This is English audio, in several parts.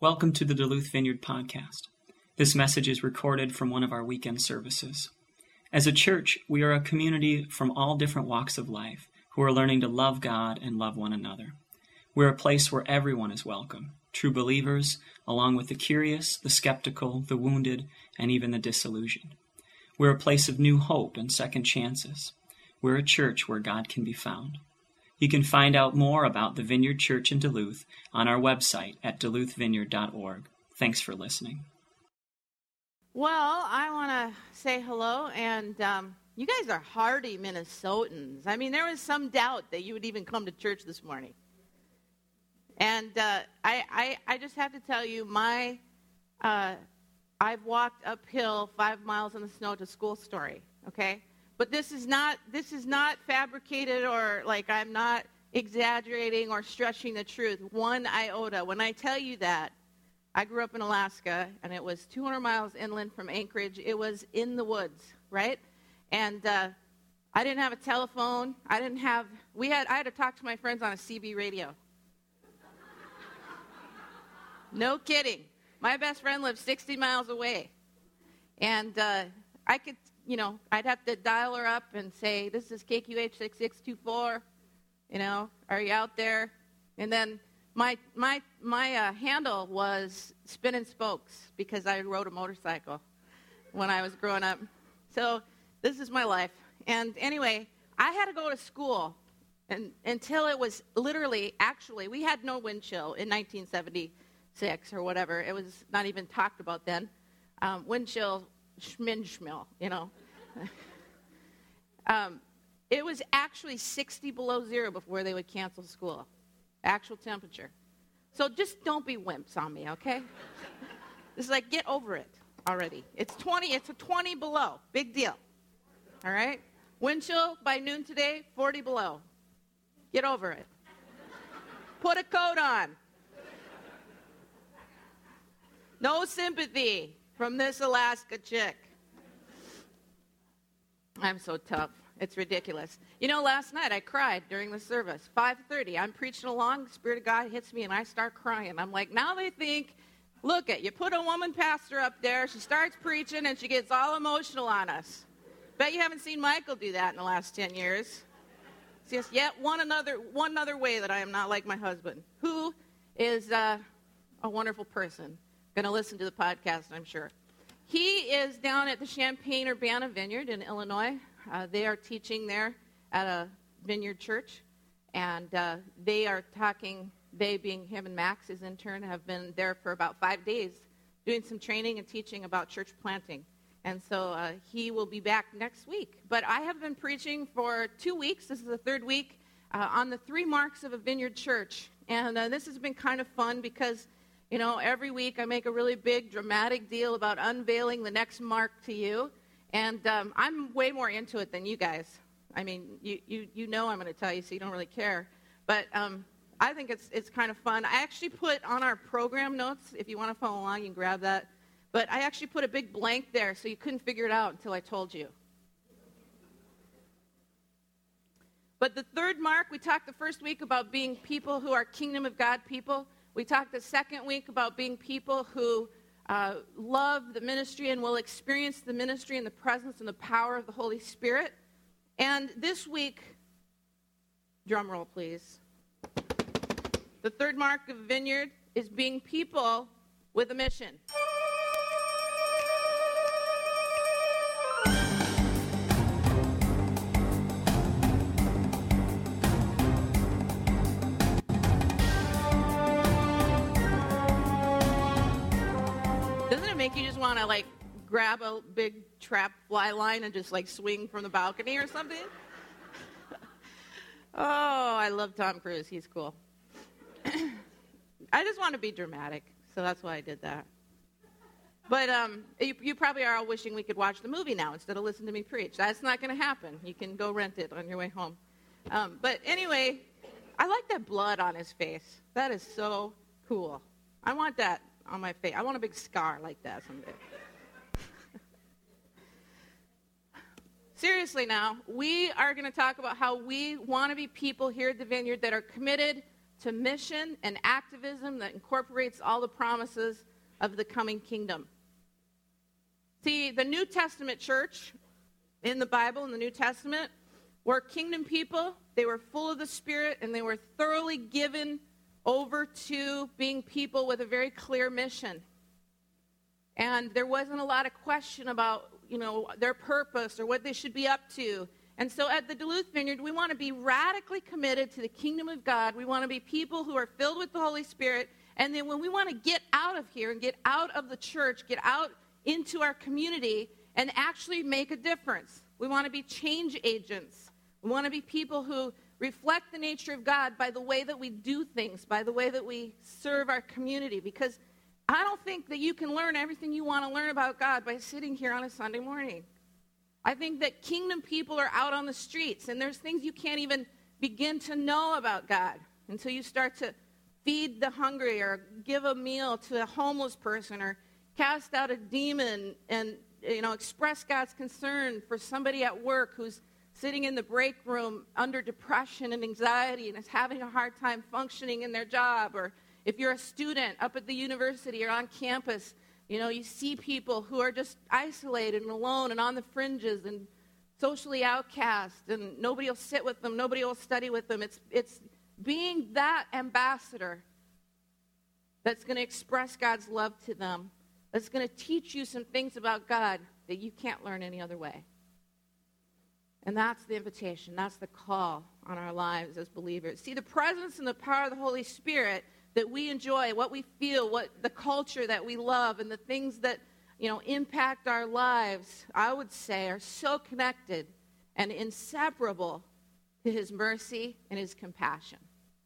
Welcome to the Duluth Vineyard Podcast. This message is recorded from one of our weekend services. As a church, we are a community from all different walks of life who are learning to love God and love one another. We're a place where everyone is welcome, true believers, along with the curious, the skeptical, the wounded, and even the disillusioned. We're a place of new hope and second chances. We're a church where God can be found. You can find out more about the Vineyard Church in Duluth on our website at duluthvineyard.org. Thanks for listening. Well, I want to say hello, and you guys are hardy Minnesotans. I mean, there was some doubt that you would even come to church this morning. And I just have to tell you, I've walked uphill 5 miles in the snow to school story, okay? But this is not fabricated, or like I'm not exaggerating or stretching the truth one iota. When I tell you that, I grew up in Alaska, and it was 200 miles inland from Anchorage. It was in the woods, right? And I didn't have a telephone. I had to talk to my friends on a CB radio. No kidding. My best friend lived 60 miles away. And I could, I'd have to dial her up and say, "This is KQH 6624. Are you out there?" And then my handle was Spin and Spokes because I rode a motorcycle when I was growing up. So this is my life. And anyway, I had to go to school until it was actually, we had no wind chill in 1976 or whatever. It was not even talked about then. Wind chill, schmill. It was actually 60 below zero before they would cancel school. Actual temperature. So just don't be wimps on me, okay? It's like, get over it already. It's 20 below. Big deal. All right? Wind chill by noon today, 40 below. Get over it. Put a coat on. No sympathy from this Alaska chick. I'm so tough. It's ridiculous. Last night I cried during the service. 5:30. I'm preaching along. The Spirit of God hits me, and I start crying. I'm like, now they think, look you put a woman pastor up there. She starts preaching, and she gets all emotional on us. Bet you haven't seen Michael do that in the last 10 years. It's just yet one other way that I am not like my husband, who is a wonderful person. Going to listen to the podcast, I'm sure. He is down at the Champaign-Urbana Vineyard in Illinois. They are teaching there at a vineyard church, and they are talking, they being him and Max, his intern, have been there for about 5 days doing some training and teaching about church planting. And so he will be back next week. But I have been preaching for 2 weeks. This is the third week on the 3 marks of a vineyard church. And this has been kind of fun because every week I make a really big, dramatic deal about unveiling the next mark to you. And I'm way more into it than you guys. I mean, you know I'm going to tell you, so you don't really care. But I think it's kind of fun. I actually put on our program notes, if you want to follow along, you can grab that. But I actually put a big blank there, so you couldn't figure it out until I told you. But the third mark, we talked the first week about being people who are kingdom of God people. We talked the second week about being people who love the ministry and will experience the ministry and the presence and the power of the Holy Spirit. And this week, drum roll please, the third mark of Vineyard is being people with a mission. Make you just want to grab a big trap fly line and just swing from the balcony or something? Oh, I love Tom Cruise. He's cool. I just want to be dramatic, so that's why I did that. But you probably are all wishing we could watch the movie now instead of listen to me preach. That's not going to happen. You can go rent it on your way home. But anyway, I like that blood on his face. That is so cool. I want that on my face. I want a big scar like that someday. Seriously now, we are going to talk about how we want to be people here at the Vineyard that are committed to mission and activism that incorporates all the promises of the coming kingdom. See, the New Testament church in the Bible, in the New Testament, were kingdom people. They were full of the Spirit, and they were thoroughly given over to being people with a very clear mission. And there wasn't a lot of question about, their purpose or what they should be up to. And so at the Duluth Vineyard, we want to be radically committed to the kingdom of God. We want to be people who are filled with the Holy Spirit. And then when we want to get out of here and get out of the church, get out into our community and actually make a difference. We want to be change agents. We want to be people who reflect the nature of God by the way that we do things, by the way that we serve our community. Because I don't think that you can learn everything you want to learn about God by sitting here on a Sunday morning. I think that kingdom people are out on the streets, and there's things you can't even begin to know about God until you start to feed the hungry or give a meal to a homeless person or cast out a demon and, express God's concern for somebody at work who's sitting in the break room under depression and anxiety and is having a hard time functioning in their job. Or if you're a student up at the university or on campus, you see people who are just isolated and alone and on the fringes and socially outcast, and nobody will sit with them, nobody will study with them. It's being that ambassador that's going to express God's love to them, that's going to teach you some things about God that you can't learn any other way. And that's the invitation. That's the call on our lives as believers. See, the presence and the power of the Holy Spirit that we enjoy, what we feel, what the culture that we love, and the things that, impact our lives, I would say, are so connected and inseparable to His mercy and His compassion.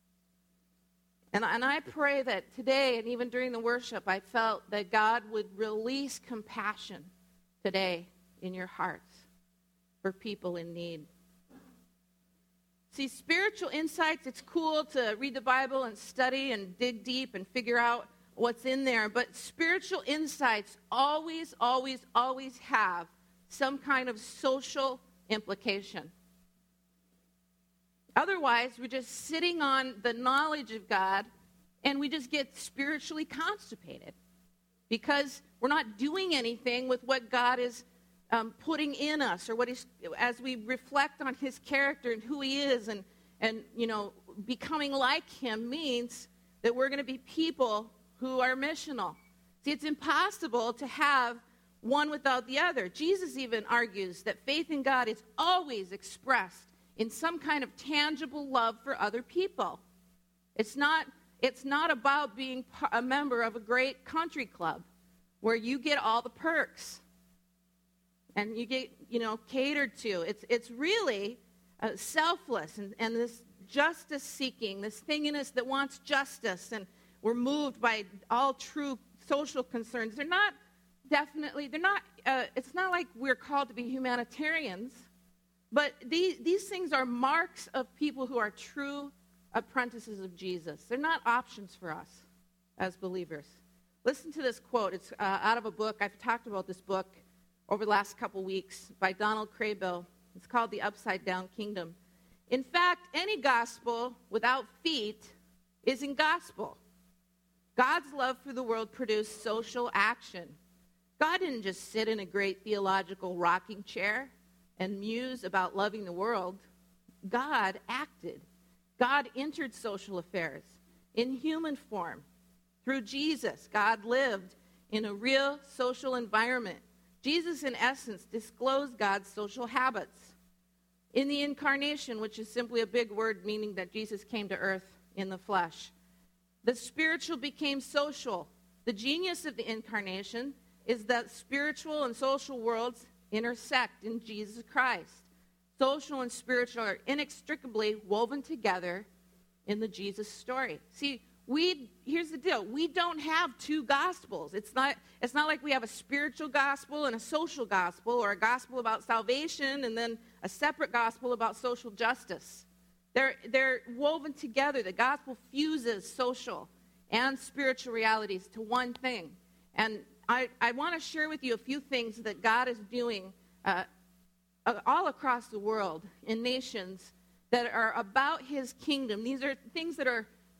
And I pray that today, and even during the worship, I felt that God would release compassion today in your hearts for people in need. See, spiritual insights, it's cool to read the Bible and study and dig deep and figure out what's in there, but spiritual insights always, always, always have some kind of social implication. Otherwise, we're just sitting on the knowledge of God and we just get spiritually constipated because we're not doing anything with what God is putting in us, or what He's, as we reflect on His character and who He is, and becoming like Him means that we're going to be people who are missional. See, it's impossible to have one without the other. Jesus even argues that faith in God is always expressed in some kind of tangible love for other people. It's not about being a member of a great country club where you get all the perks and you get, catered to. It's really selfless and this justice-seeking, this thing in us that wants justice, and we're moved by all true social concerns. It's not like we're called to be humanitarians, but these things are marks of people who are true apprentices of Jesus. They're not options for us as believers. Listen to this quote. It's out of a book. I've talked about this book over the last couple weeks by Donald Craybill. It's called The Upside Down Kingdom. In fact, any gospel without feet isn't gospel. God's love for the world produced social action. God didn't just sit in a great theological rocking chair and muse about loving the world. God acted. God entered social affairs in human form. Through Jesus, God lived in a real social environment. Jesus, in essence, disclosed God's social habits. In the incarnation, which is simply a big word meaning that Jesus came to earth in the flesh, the spiritual became social. The genius of the incarnation is that spiritual and social worlds intersect in Jesus Christ. Social and spiritual are inextricably woven together in the Jesus story. See, here's the deal. We don't have two gospels. It's not like we have a spiritual gospel and a social gospel, or a gospel about salvation and then a separate gospel about social justice. They're woven together. The gospel fuses social and spiritual realities to one thing. And I want to share with you a few things that God is doing all across the world in nations that are about His kingdom. These are things that are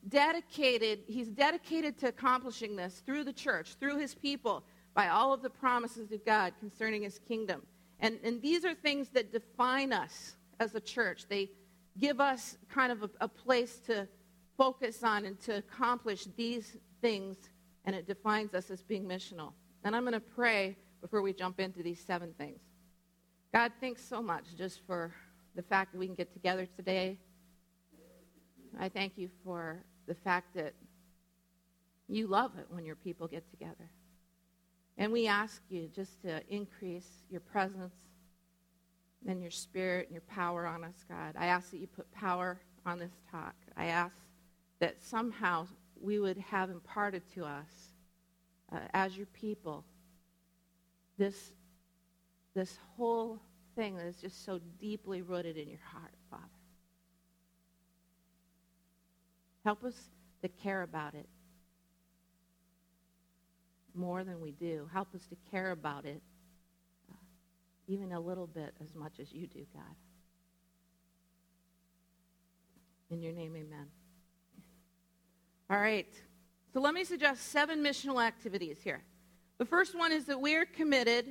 dedicated to accomplishing this through the church, through his people, by all of the promises of God concerning his kingdom. And these are things that define us as a church. They give us kind of a place to focus on and to accomplish these things, and it defines us as being missional. And I'm going to pray before we jump into these 7 things. God, thanks so much just for the fact that we can get together today. I thank you for the fact that you love it when your people get together. And we ask you just to increase your presence and your spirit and your power on us, God. I ask that you put power on this talk. I ask that somehow we would have imparted to us as your people this whole thing that is just so deeply rooted in your heart, Father. Help us to care about it more than we do. Help us to care about it even a little bit as much as you do, God. In your name, amen. All right. So let me suggest 7 missional activities here. The first one is that we are committed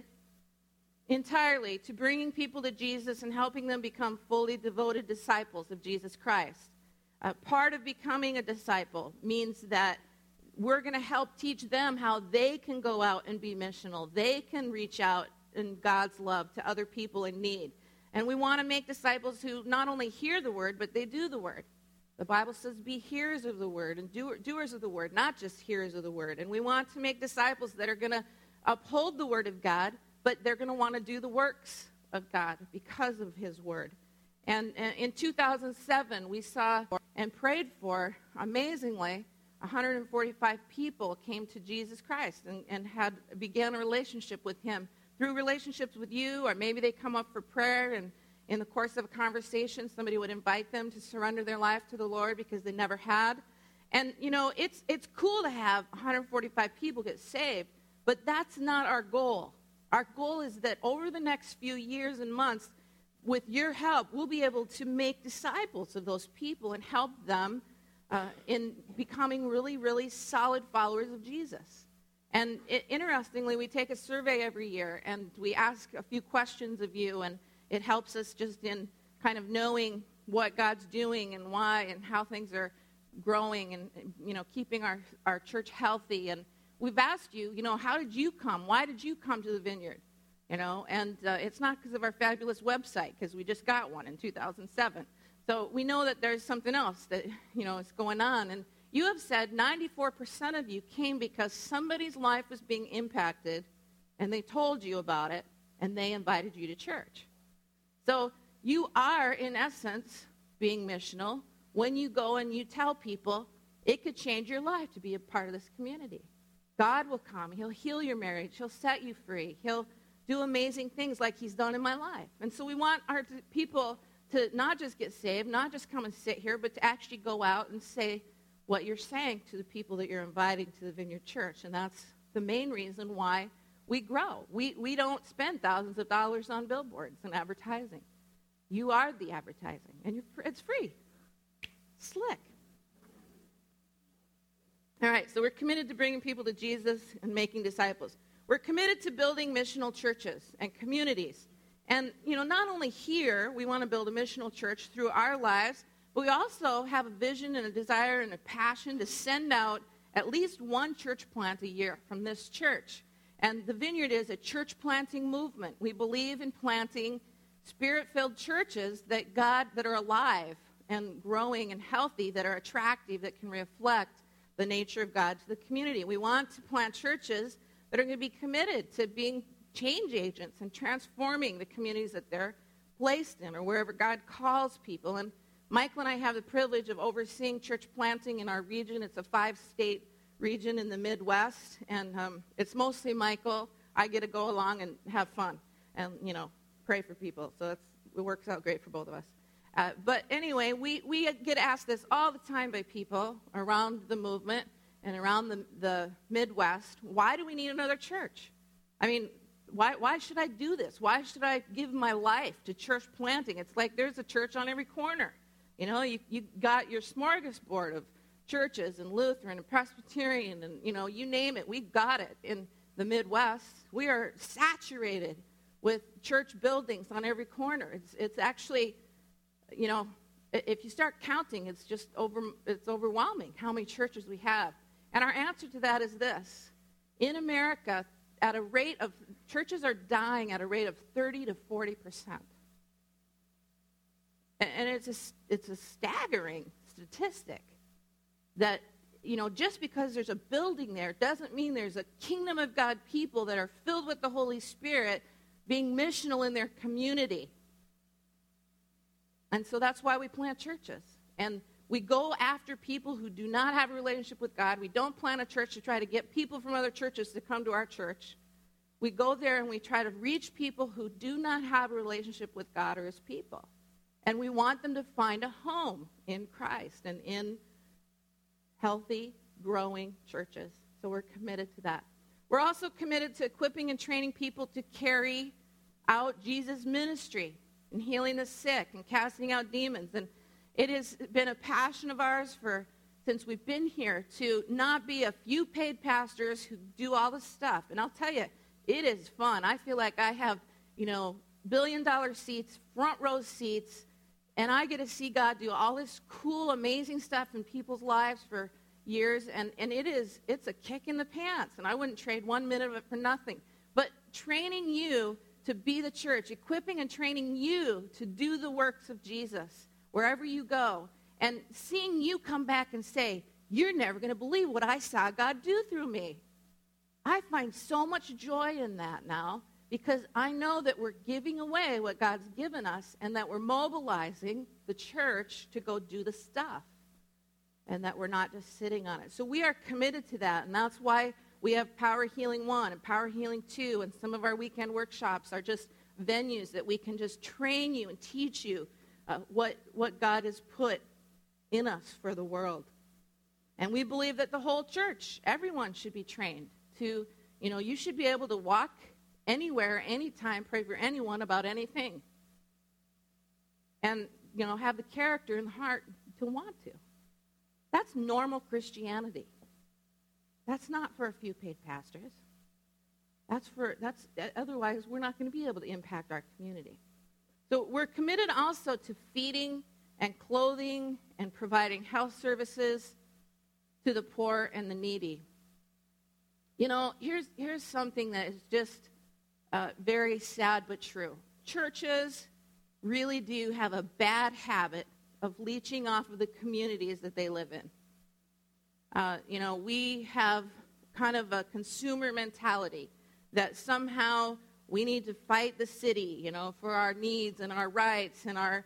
entirely to bringing people to Jesus and helping them become fully devoted disciples of Jesus Christ. Part of becoming a disciple means that we're going to help teach them how they can go out and be missional. They can reach out in God's love to other people in need. And we want to make disciples who not only hear the word, but they do the word. The Bible says be hearers of the word and doers of the word, not just hearers of the word. And we want to make disciples that are going to uphold the word of God, but they're going to want to do the works of God because of his word. And in 2007, we saw and prayed for, amazingly, 145 people came to Jesus Christ and began a relationship with him through relationships with you, or maybe they come up for prayer, and in the course of a conversation, somebody would invite them to surrender their life to the Lord because they never had. And, you know, it's cool to have 145 people get saved, but that's not our goal. Our goal is that over the next few years and months, with your help, we'll be able to make disciples of those people and help them in becoming really, really solid followers of Jesus. And interestingly, we take a survey every year, and we ask a few questions of you, and it helps us just in kind of knowing what God's doing and why and how things are growing and, you know, keeping our church healthy. And we've asked you, you know, how did you come? Why did you come to the Vineyard? You know, and it's not because of our fabulous website, because we just got one in 2007. So we know that there's something else that, you know, is going on. And you have said 94% of you came because somebody's life was being impacted, and they told you about it, and they invited you to church. So you are, in essence, being missional when you go and you tell people it could change your life to be a part of this community. God will come. He'll heal your marriage. He'll set you free. He'll do amazing things like he's done in my life. And so we want our people to not just get saved, not just come and sit here, but to actually go out and say what you're saying to the people that you're inviting to the Vineyard Church. And that's the main reason why we grow. We don't spend thousands of dollars on billboards and advertising. You are the advertising, and it's free. Slick. All right, so we're committed to bringing people to Jesus and making disciples. We're committed to building missional churches and communities. And, you know, not only here, we want to build a missional church through our lives, but we also have a vision and a desire and a passion to send out at least one church plant a year from this church. And the Vineyard is a church planting movement. We believe in planting spirit-filled churches that are alive and growing and healthy, that are attractive, that can reflect the nature of God to the community. We want to plant churches that are going to be committed to being change agents and transforming the communities that they're placed in or wherever God calls people. And Michael and I have the privilege of overseeing church planting in our region. It's a 5-state region in the Midwest, and it's mostly Michael. I get to go along and have fun and, you know, pray for people. So it works out great for both of us. But anyway, we get asked this all the time by people around the movement and around the Midwest. Why do we need another church? I mean, why should I do this? Why should I give my life to church planting? It's like there's a church on every corner. You know, you got your smorgasbord of churches and Lutheran and Presbyterian and, you name it, we've got it in the Midwest. We are saturated with church buildings on every corner. It's actually, if you start counting, it's overwhelming how many churches we have. And our answer to that is this. In America, churches are dying at a rate of 30 to 40%. And it's a staggering statistic that, just because there's a building there doesn't mean there's a kingdom of God people that are filled with the Holy Spirit being missional in their community. And so that's why we plant churches. And we go after people who do not have a relationship with God. We don't plant a church to try to get people from other churches to come to our church. We go there and we try to reach people who do not have a relationship with God or his people. And we want them to find a home in Christ and in healthy, growing churches. So we're committed to that. We're also committed to equipping and training people to carry out Jesus' ministry and healing the sick and casting out demons. And it has been a passion of ours since we've been here to not be a few paid pastors who do all the stuff. And I'll tell you, it is fun. I feel like I have, billion-dollar seats, front row seats, and I get to see God do all this cool, amazing stuff in people's lives for years, and it's a kick in the pants, and I wouldn't trade 1 minute of it for nothing. But training you to be the church, equipping and training you to do the works of Jesus wherever you go, and seeing you come back and say, you're never going to believe what I saw God do through me. I find so much joy in that now, because I know that we're giving away what God's given us and that we're mobilizing the church to go do the stuff and that we're not just sitting on it. So we are committed to that, and that's why we have Power Healing 1 and Power Healing 2, and some of our weekend workshops are just venues that we can just train you and teach you what God has put in us for the world. And we believe that the whole church, everyone should be trained to, you should be able to walk anywhere, anytime, pray for anyone about anything. And, have the character and the heart to want to. That's normal Christianity. That's not for a few paid pastors. Otherwise, we're not going to be able to impact our community. So we're committed also to feeding and clothing and providing health services to the poor and the needy. Here's something that is just very sad but true. Churches really do have a bad habit of leeching off of the communities that they live in. We have kind of a consumer mentality that somehow we need to fight the city, for our needs and our rights and our,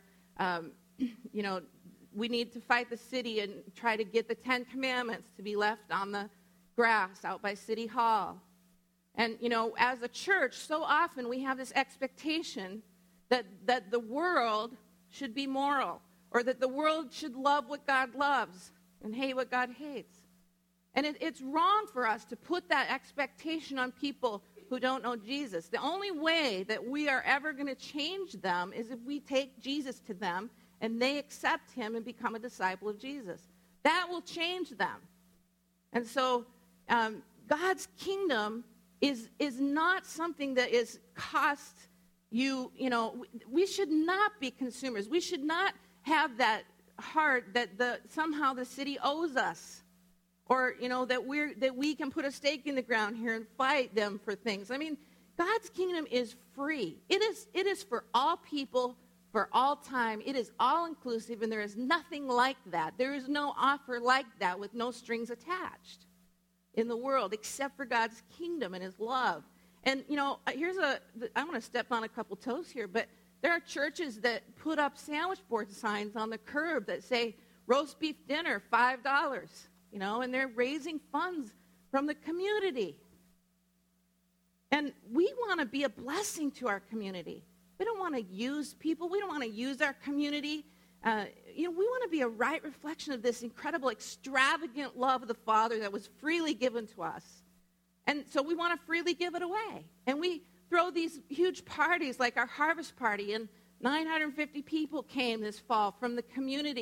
we need to fight the city and try to get the 10 Commandments to be left on the grass out by City Hall. And, as a church, so often we have this expectation that the world should be moral, or that the world should love what God loves and hate what God hates. And it's wrong for us to put that expectation on people who don't know Jesus. The only way that we are ever going to change them is if we take Jesus to them and they accept him and become a disciple of Jesus. That will change them. And so God's kingdom is not something that is cost you, we should not be consumers. We should not have that heart that somehow the city owes us. Or, that we can put a stake in the ground here and fight them for things. I mean, God's kingdom is free. It is for all people, for all time. It is all-inclusive, and there is nothing like that. There is no offer like that with no strings attached in the world except for God's kingdom and his love. And, I want to step on a couple toes here, but there are churches that put up sandwich board signs on the curb that say, roast beef dinner, $5. And they're raising funds from the community. And we want to be a blessing to our community. We don't want to use people. We don't want to use our community. We want to be a right reflection of this incredible, extravagant love of the Father that was freely given to us. And so we want to freely give it away. And we throw these huge parties like our harvest party, and 950 people came this fall from the community. And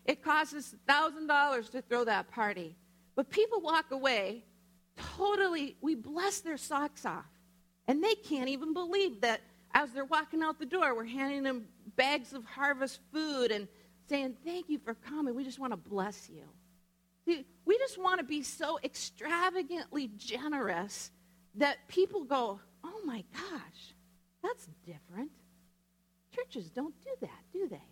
it costs us $1,000 to throw that party. But people walk away totally, we bless their socks off. And they can't even believe that as they're walking out the door, we're handing them bags of harvest food and saying, thank you for coming. We just want to bless you. See, we just want to be so extravagantly generous that people go, oh my gosh, that's different. Churches don't do that, do they?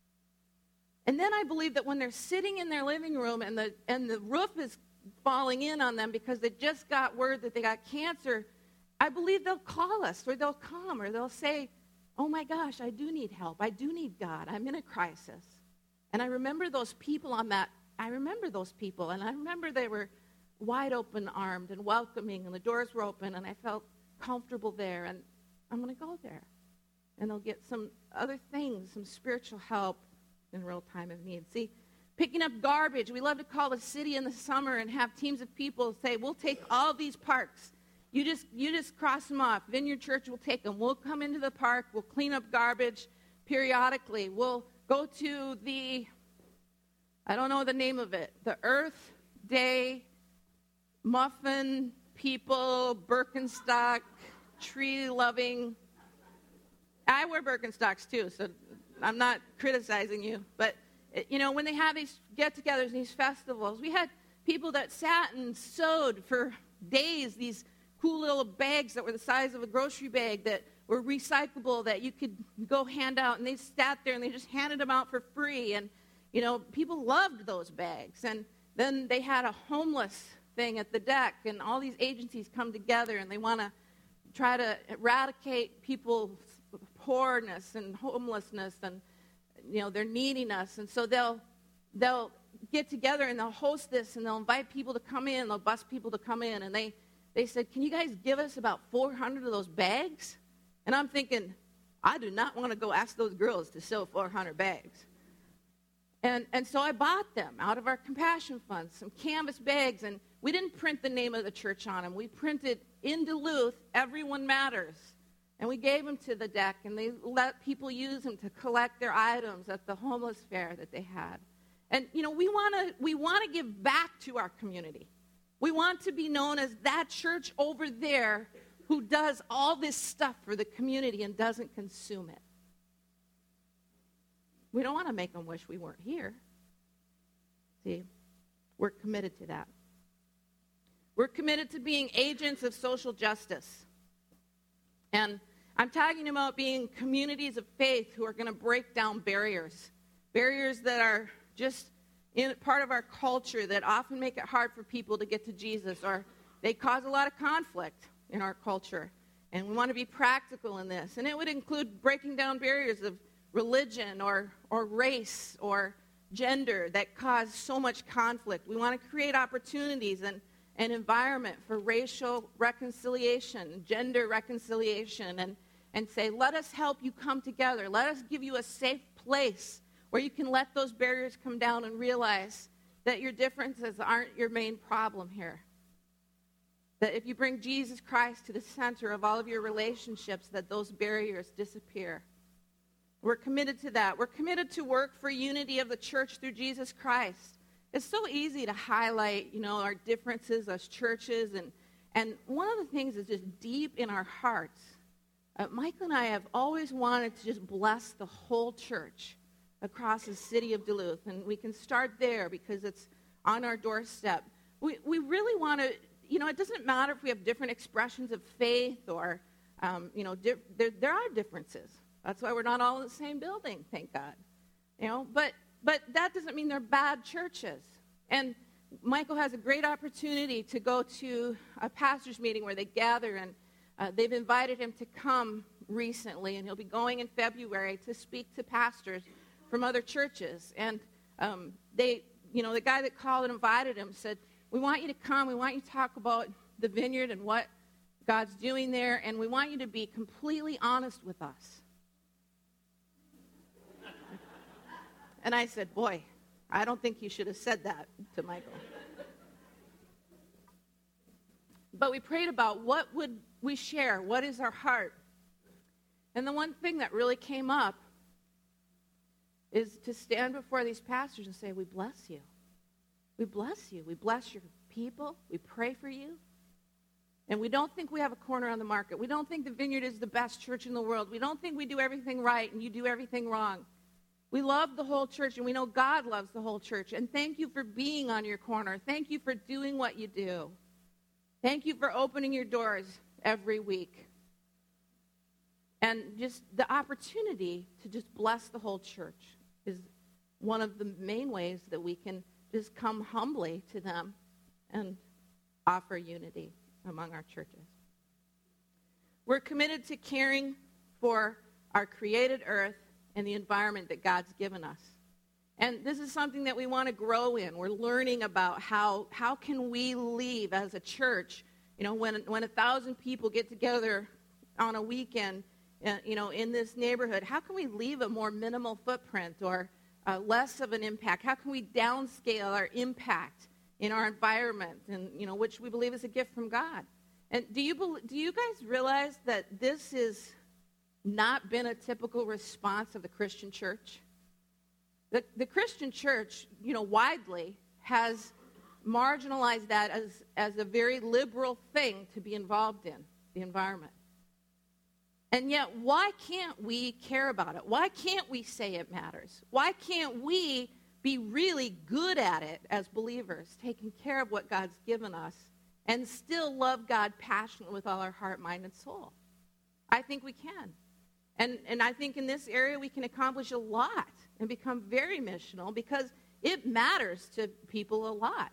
And then I believe that when they're sitting in their living room and the roof is falling in on them because they just got word that they got cancer, I believe they'll call us or they'll come or they'll say, oh my gosh, I do need help. I do need God. I'm in a crisis. And I remember those people and I remember they were wide open armed and welcoming and the doors were open and I felt comfortable there and I'm going to go there. And they'll get some other things, some spiritual help in real time of need. See, picking up garbage. We love to call the city in the summer and have teams of people say, we'll take all these parks. You just cross them off. Vineyard Church will take them. We'll come into the park. We'll clean up garbage periodically. We'll go to I don't know the name of it, the Earth Day Muffin People Birkenstock tree-loving. I wear Birkenstocks too, so I'm not criticizing you. But, when they have these get-togethers and these festivals, we had people that sat and sewed for days these cool little bags that were the size of a grocery bag that were recyclable that you could go hand out. And they sat there and they just handed them out for free. And, people loved those bags. And then they had a homeless thing at the deck. And all these agencies come together and they want to try to eradicate people's poorness and homelessness and, their neediness. And so they'll get together and they'll host this and they'll invite people to come in. They'll bus people to come in. And they said, can you guys give us about 400 of those bags? And I'm thinking, I do not want to go ask those girls to sew 400 bags. And so I bought them out of our compassion fund, some canvas bags. And we didn't print the name of the church on them. We printed in Duluth, Everyone Matters. And we gave them to the deck, and they let people use them to collect their items at the homeless fair that they had. And, we want to give back to our community. We want to be known as that church over there who does all this stuff for the community and doesn't consume it. We don't want to make them wish we weren't here. See, we're committed to that. We're committed to being agents of social justice. And I'm talking about being communities of faith who are going to break down barriers that are just part of our culture that often make it hard for people to get to Jesus, or they cause a lot of conflict in our culture. And we want to be practical in this. And it would include breaking down barriers of religion or race or gender that cause so much conflict. We want to create opportunities and an environment for racial reconciliation, gender reconciliation, and say, let us help you come together. Let us give you a safe place where you can let those barriers come down and realize that your differences aren't your main problem here. That if you bring Jesus Christ to the center of all of your relationships, that those barriers disappear. We're committed to that. We're committed to work for unity of the church through Jesus Christ. It's so easy to highlight, our differences as churches. And one of the things is just deep in our hearts. Michael and I have always wanted to just bless the whole church across the city of Duluth. And we can start there because it's on our doorstep. We really want to, it doesn't matter if we have different expressions of faith or, there are differences. That's why we're not all in the same building, thank God. But that doesn't mean they're bad churches. And Michael has a great opportunity to go to a pastor's meeting where they gather, and they've invited him to come recently, and he'll be going in February to speak to pastors from other churches. And the guy that called and invited him said, we want you to come. We want you to talk about the vineyard and what God's doing there, and we want you to be completely honest with us. And I said, boy, I don't think you should have said that to Michael. But we prayed about what would we share, what is our heart. And the one thing that really came up is to stand before these pastors and say, we bless you. We bless you. We bless your people. We pray for you. And we don't think we have a corner on the market. We don't think the Vineyard is the best church in the world. We don't think we do everything right and you do everything wrong. We love the whole church, and we know God loves the whole church. And thank you for being on your corner. Thank you for doing what you do. Thank you for opening your doors every week. And just the opportunity to just bless the whole church is one of the main ways that we can just come humbly to them and offer unity among our churches. We're committed to caring for our created earth and the environment that God's given us. And this is something that we want to grow in. We're learning about how can we leave as a church, when 1,000 people get together on a weekend, in this neighborhood, how can we leave a more minimal footprint or less of an impact? How can we downscale our impact in our environment, and which we believe is a gift from God? And do you guys realize that this is not been a typical response of the Christian church? The Christian church, widely has marginalized that as a very liberal thing to be involved in, the environment. And yet, why can't we care about it? Why can't we say it matters? Why can't we be really good at it as believers, taking care of what God's given us, and still love God passionately with all our heart, mind, and soul? I think we can. And I think in this area we can accomplish a lot and become very missional because it matters to people a lot.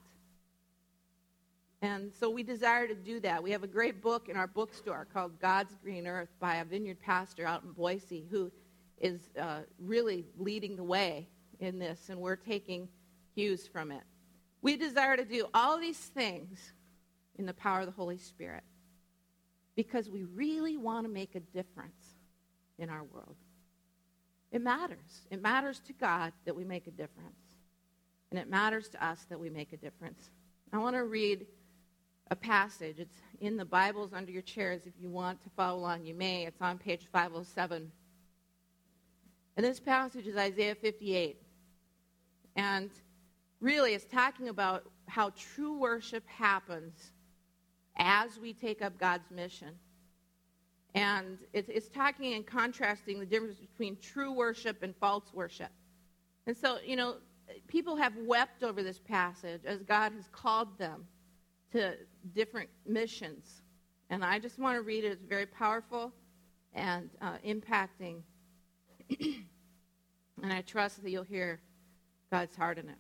And so we desire to do that. We have a great book in our bookstore called God's Green Earth by a vineyard pastor out in Boise who is really leading the way in this, and we're taking cues from it. We desire to do all these things in the power of the Holy Spirit because we really want to make a difference in our world. It matters. It matters to God that we make a difference. And it matters to us that we make a difference. I want to read a passage. It's in the Bibles under your chairs. If you want to follow along, you may. It's on page 507. And this passage is Isaiah 58. And really it's talking about how true worship happens as we take up God's mission. And it's talking and contrasting the difference between true worship and false worship. And so, people have wept over this passage as God has called them to different missions. And I just want to read it. It's very powerful and impacting. And I trust that you'll hear God's heart in it.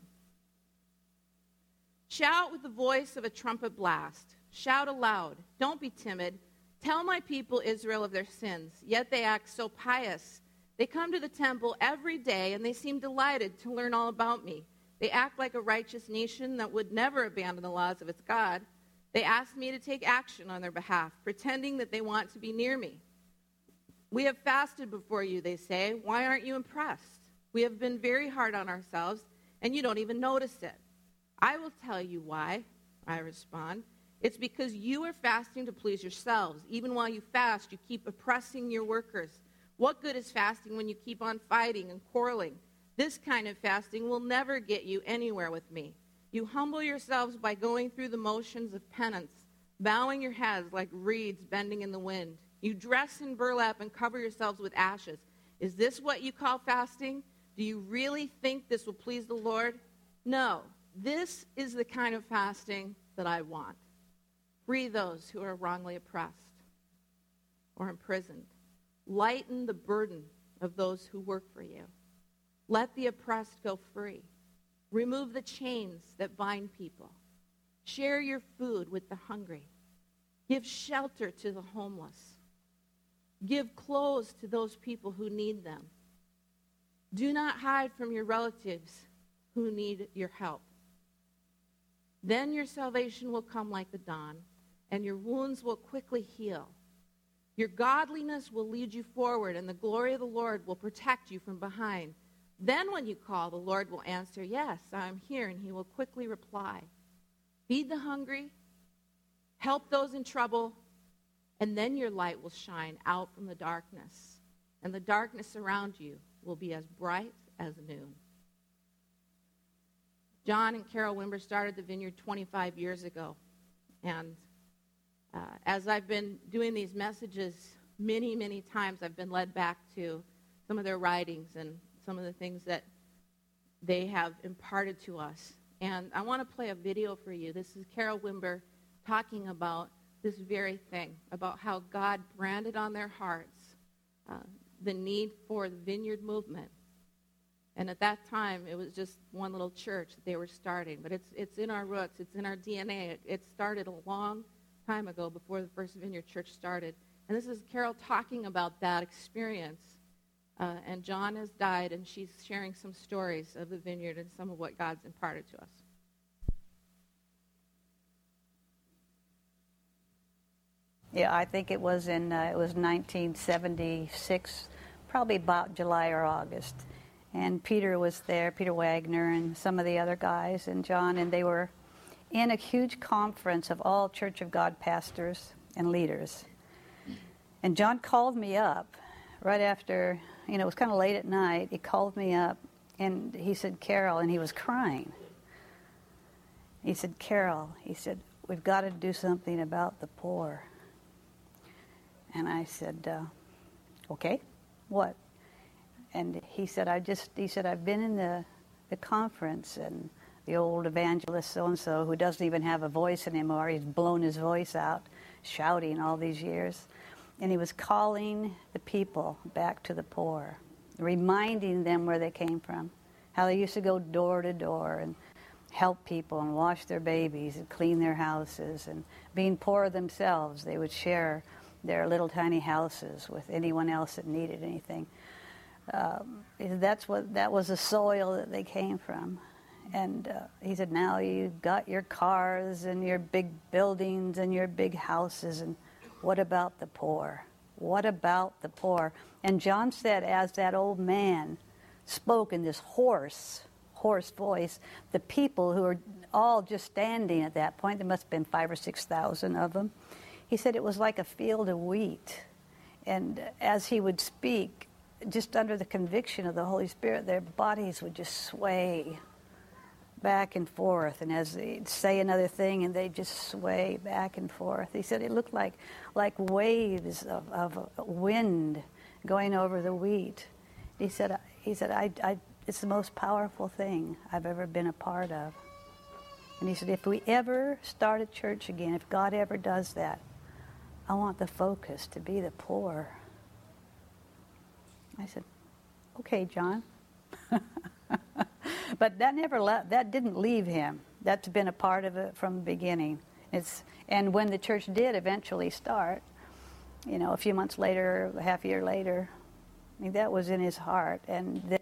Shout with the voice of a trumpet blast. Shout aloud. Don't be timid. Tell my people Israel of their sins, yet they act so pious. They come to the temple every day, and they seem delighted to learn all about me. They act like a righteous nation that would never abandon the laws of its God. They ask me to take action on their behalf, pretending that they want to be near me. We have fasted before you, they say. Why aren't you impressed? We have been very hard on ourselves, and you don't even notice it. I will tell you why, I respond. It's because you are fasting to please yourselves. Even while you fast, you keep oppressing your workers. What good is fasting when you keep on fighting and quarreling? This kind of fasting will never get you anywhere with me. You humble yourselves by going through the motions of penance, bowing your heads like reeds bending in the wind. You dress in burlap and cover yourselves with ashes. Is this what you call fasting? Do you really think this will please the Lord? No, this is the kind of fasting that I want. Free those who are wrongly oppressed or imprisoned. Lighten the burden of those who work for you. Let the oppressed go free. Remove the chains that bind people. Share your food with the hungry. Give shelter to the homeless. Give clothes to those people who need them. Do not hide from your relatives who need your help. Then your salvation will come like the dawn, and your wounds will quickly heal. Your godliness will lead you forward, and the glory of the Lord will protect you from behind. Then when you call, the Lord will answer, yes, I am here, and he will quickly reply. Feed the hungry, help those in trouble, and then your light will shine out from the darkness, and the darkness around you will be as bright as noon. John and Carol Wimber started the vineyard 25 years ago. And as I've been doing these messages, many, many times I've been led back to some of their writings and some of the things that they have imparted to us. And I want to play a video for you. This is Carol Wimber talking about this very thing, about how God branded on their hearts the need for the vineyard movement. And at that time, it was just one little church that they were starting. But it's in our roots. It's in our DNA. It started a long time ago before the first vineyard church started. And this is Carol talking about that experience. And John has died, and she's sharing some stories of the vineyard and some of what God's imparted to us. Yeah, I think it was 1976, probably about July or August. And Peter was there, Peter Wagner, and some of the other guys, and John, and they were in a huge conference of all Church of God pastors and leaders. And John called me up right after, it was kind of late at night. He called me up, and he said, Carol, and he was crying. He said, Carol, he said, we've got to do something about the poor. And I said, okay, what? And he said, I've been in the conference, and the old evangelist so-and-so, who doesn't even have a voice anymore, he's blown his voice out, shouting all these years. And he was calling the people back to the poor, reminding them where they came from, how they used to go door to door and help people and wash their babies and clean their houses. And being poor themselves, they would share their little tiny houses with anyone else that needed anything. That was the soil that they came from. And he said, now you've got your cars and your big buildings and your big houses, and what about the poor? What about the poor? And John said, as that old man spoke in this hoarse voice, the people who were all just standing at that point, there must have been 5,000 or 6,000 of them, he said it was like a field of wheat. And as he would speak, just under the conviction of the Holy Spirit, their bodies would just sway back and forth. And as they'd say another thing, and they'd just sway back and forth. He said it looked like waves of wind going over the wheat. He said, it's the most powerful thing I've ever been a part of. And he said, if we ever start a church again, if God ever does that, I want the focus to be the poor. I said, okay, John. But that didn't leave him. That's been a part of it from the beginning. And when the church did eventually start, a few months later, a half year later, that was in his heart. And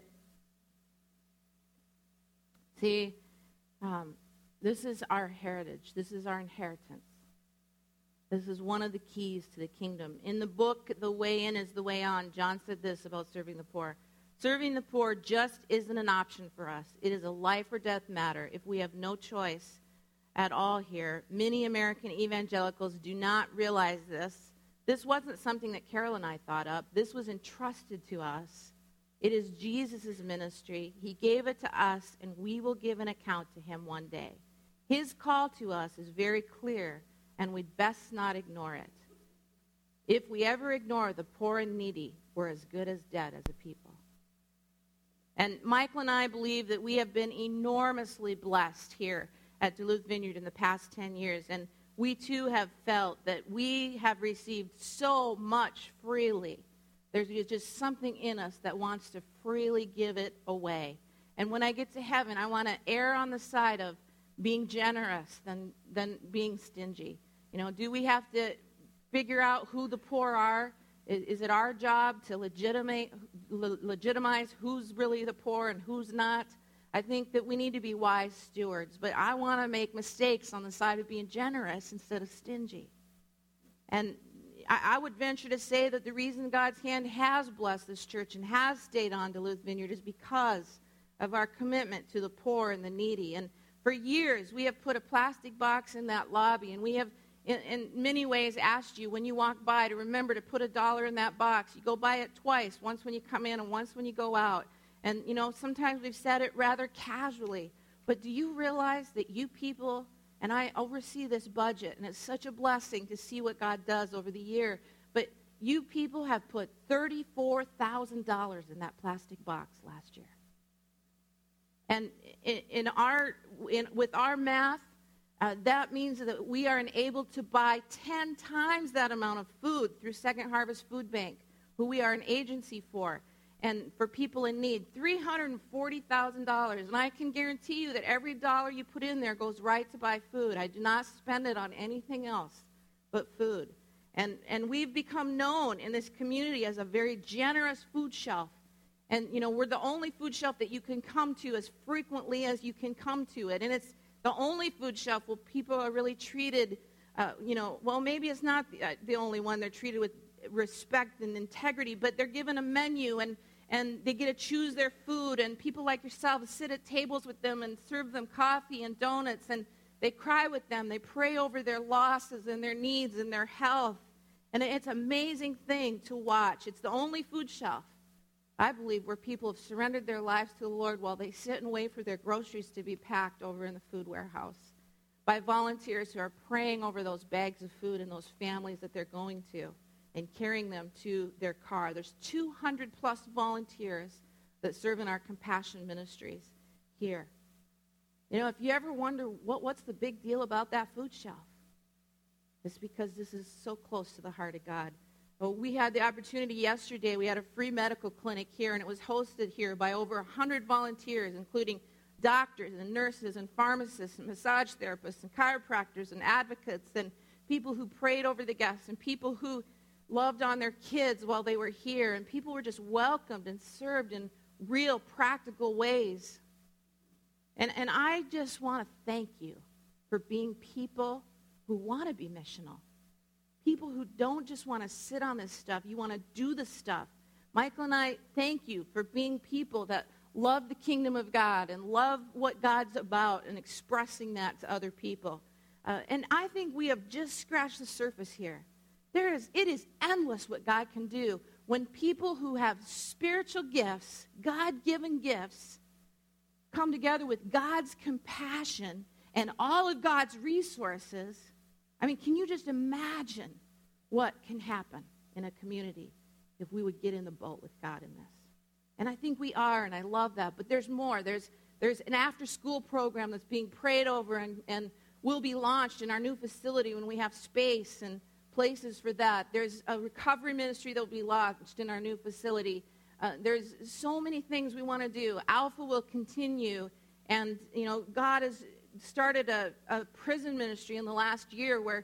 see, this is our heritage. This is our inheritance. This is one of the keys to the kingdom. In the book, The Way In is the Way On, John said this about serving the poor. Serving the poor just isn't an option for us. It is a life or death matter if we have no choice at all here. Many American evangelicals do not realize this. This wasn't something that Carol and I thought up. This was entrusted to us. It is Jesus' ministry. He gave it to us, and we will give an account to him one day. His call to us is very clear, and we'd best not ignore it. If we ever ignore the poor and needy, we're as good as dead as a people. And Michael and I believe that we have been enormously blessed here at Duluth Vineyard in the past 10 years. And we too have felt that we have received so much freely. There's just something in us that wants to freely give it away. And when I get to heaven, I want to err on the side of being generous than being stingy. Do we have to figure out who the poor are? Is it our job to legitimize who's really the poor and who's not? I think that we need to be wise stewards, but I want to make mistakes on the side of being generous instead of stingy. And I would venture to say that the reason God's hand has blessed this church and has stayed on Duluth Vineyard is because of our commitment to the poor and the needy. And for years, we have put a plastic box in that lobby, and we have in many ways asked you when you walk by to remember to put $1 in that box. You go by it twice, once when you come in and once when you go out. And, sometimes we've said it rather casually. But do you realize that you people, and I oversee this budget, and it's such a blessing to see what God does over the year, but you people have put $34,000 in that plastic box last year. And with our math, that means that we are able to buy 10 times that amount of food through Second Harvest Food Bank, who we are an agency for, and for people in need. $340,000. And I can guarantee you that every dollar you put in there goes right to buy food. I do not spend it on anything else but food. And we've become known in this community as a very generous food shelf. And, we're the only food shelf that you can come to as frequently as you can come to it. And it's the only food shelf where people are really treated, well, maybe it's not the only one. They're treated with respect and integrity, but they're given a menu and they get to choose their food. And people like yourself sit at tables with them and serve them coffee and donuts. And they cry with them. They pray over their losses and their needs and their health. And it's an amazing thing to watch. It's the only food shelf, I believe, where people have surrendered their lives to the Lord while they sit and wait for their groceries to be packed over in the food warehouse by volunteers who are praying over those bags of food and those families that they're going to and carrying them to their car. There's 200-plus volunteers that serve in our compassion ministries here. If you ever wonder what's the big deal about that food shelf, it's because this is so close to the heart of God. Well, we had the opportunity yesterday. We had a free medical clinic here, and it was hosted here by over 100 volunteers, including doctors and nurses and pharmacists and massage therapists and chiropractors and advocates and people who prayed over the guests and people who loved on their kids while they were here. And people were just welcomed and served in real practical ways. And I just want to thank you for being people who want to be missional. People who don't just want to sit on this stuff. You want to do the stuff. Michael and I thank you for being people that love the kingdom of God and love what God's about and expressing that to other people. And I think we have just scratched the surface here. It is endless what God can do when people who have spiritual gifts, God-given gifts, come together with God's compassion and all of God's resources. I mean, can you just imagine what can happen in a community if we would get in the boat with God in this? And I think we are, and I love that. But there's more. There's an after-school program that's being prayed over and will be launched in our new facility when we have space and places for that. There's a recovery ministry that will be launched in our new facility. There's so many things we want to do. Alpha will continue. And, God has started a prison ministry in the last year where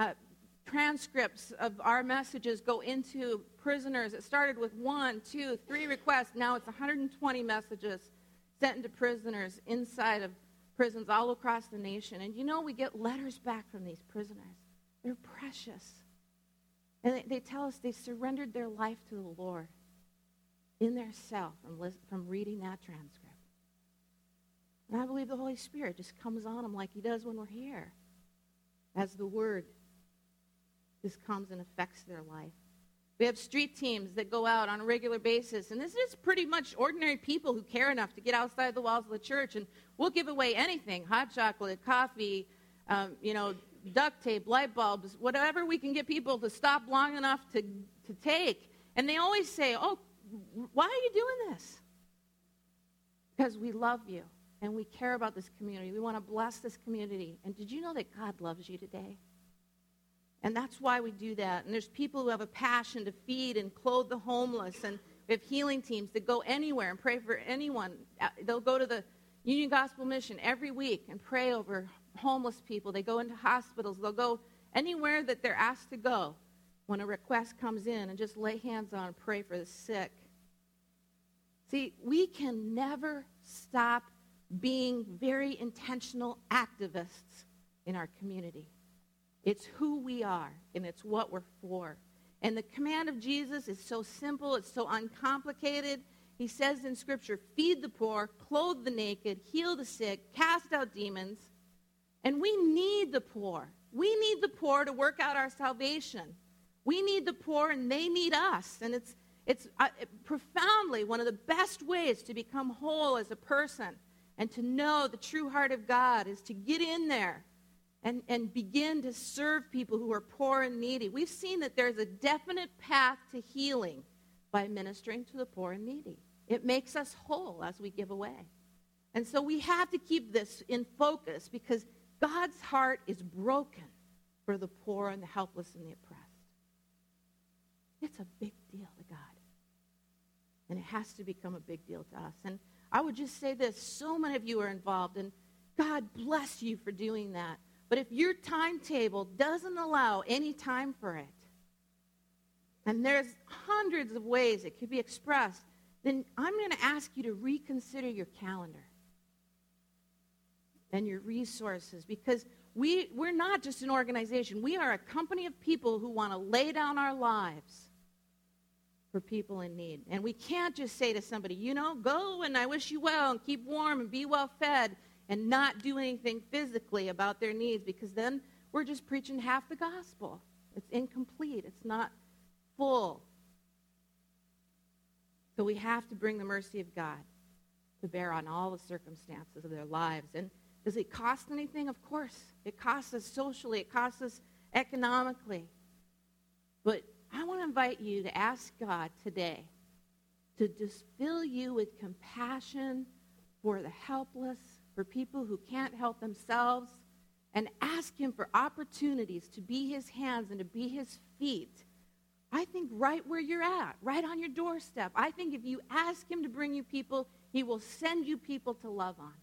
transcripts of our messages go into prisoners. It started with 1, 2, 3 requests. Now it's 120 messages sent into prisoners inside of prisons all across the nation. And we get letters back from these prisoners. They're precious. And they tell us they surrendered their life to the Lord in their cell from reading that transcript. And I believe the Holy Spirit just comes on them like he does when we're here, as the Word just comes and affects their life. We have street teams that go out on a regular basis, and this is pretty much ordinary people who care enough to get outside the walls of the church, and we'll give away anything, hot chocolate, coffee, duct tape, light bulbs, whatever we can get people to stop long enough to take. And they always say, oh, why are you doing this? Because we love you. And we care about this community. We want to bless this community. And did you know that God loves you today? And that's why we do that. And there's people who have a passion to feed and clothe the homeless. And we have healing teams that go anywhere and pray for anyone. They'll go to the Union Gospel Mission every week and pray over homeless people. They go into hospitals. They'll go anywhere that they're asked to go when a request comes in and just lay hands on and pray for the sick. See, we can never stop being very intentional activists in our community. It's who we are, and it's what we're for. And the command of Jesus is so simple, it's so uncomplicated. He says in Scripture, feed the poor, clothe the naked, heal the sick, cast out demons. And we need the poor. We need the poor to work out our salvation. We need the poor, and they need us. And It's profoundly one of the best ways to become whole as a person and to know the true heart of God is to get in there and begin to serve people who are poor and needy. We've seen that there's a definite path to healing by ministering to the poor and needy. It makes us whole as we give away. And so we have to keep this in focus because God's heart is broken for the poor and the helpless and the oppressed. It's a big deal to God. And it has to become a big deal to us. And I would just say this, so many of you are involved, and God bless you for doing that. But if your timetable doesn't allow any time for it, and there's hundreds of ways it could be expressed, then I'm going to ask you to reconsider your calendar and your resources, because we're not just an organization. We are a company of people who want to lay down our lives for people in need. And we can't just say to somebody, go and I wish you well and keep warm and be well fed and not do anything physically about their needs, because then we're just preaching half the gospel. It's incomplete. It's not full. So we have to bring the mercy of God to bear on all the circumstances of their lives. And does it cost anything? Of course. It costs us socially. It costs us economically. But I want to invite you to ask God today to just fill you with compassion for the helpless, for people who can't help themselves, and ask him for opportunities to be his hands and to be his feet. I think right where you're at, right on your doorstep. I think if you ask him to bring you people, he will send you people to love on.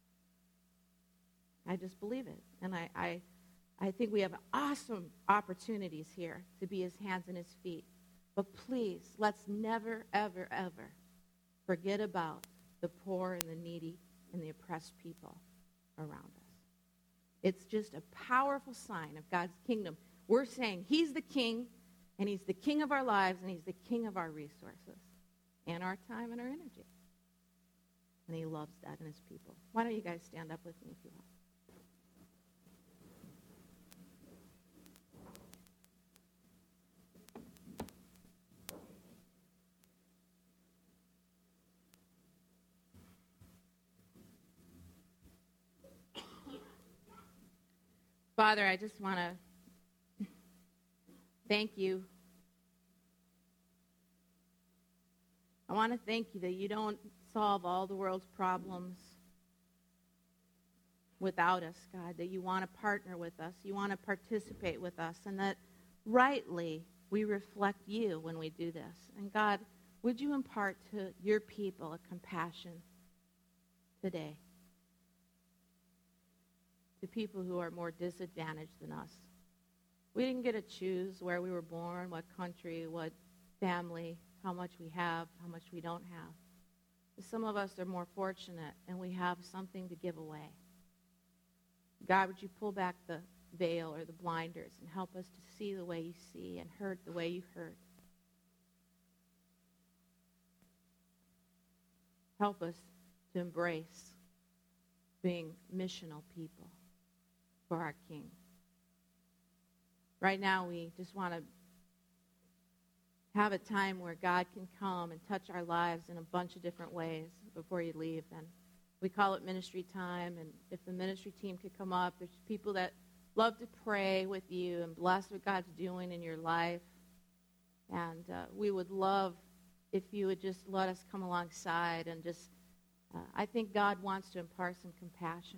I just believe it. And I think we have awesome opportunities here to be his hands and his feet. But please, let's never, ever, ever forget about the poor and the needy and the oppressed people around us. It's just a powerful sign of God's kingdom. We're saying he's the king, and he's the king of our lives, and he's the king of our resources and our time and our energy. And he loves that in his people. Why don't you guys stand up with me if you want? Father, I just want to thank you. I want to thank you that you don't solve all the world's problems without us, God, that you want to partner with us, you want to participate with us, and that rightly we reflect you when we do this. And God, would you impart to your people a compassion today? To people who are more disadvantaged than us. We didn't get to choose where we were born, what country, what family, how much we have, how much we don't have. Some of us are more fortunate, and we have something to give away. God, would you pull back the veil or the blinders and help us to see the way you see and hurt the way you hurt. Help us to embrace being missional people for our King. Right now, we just want to have a time where God can come and touch our lives in a bunch of different ways before you leave. And we call it ministry time. And if the ministry team could come up, there's people that love to pray with you and bless what God's doing in your life. And we would love if you would just let us come alongside and just, I think God wants to impart some compassion.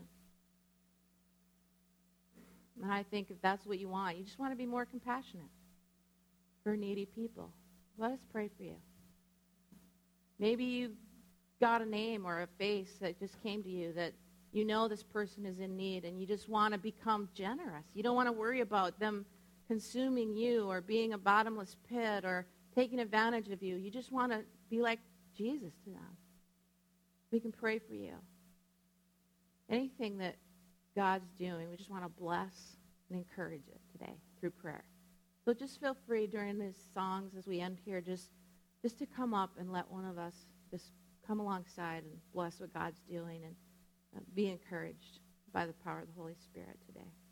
And I think if that's what you want, you just want to be more compassionate for needy people. Let us pray for you. Maybe you got a name or a face that just came to you that you know this person is in need and you just want to become generous. You don't want to worry about them consuming you or being a bottomless pit or taking advantage of you. You just want to be like Jesus to them. We can pray for you. Anything that God's doing, we just want to bless and encourage it today through prayer. So just feel free during these songs as we end here just to come up and let one of us just come alongside and bless what God's doing and be encouraged by the power of the Holy Spirit today.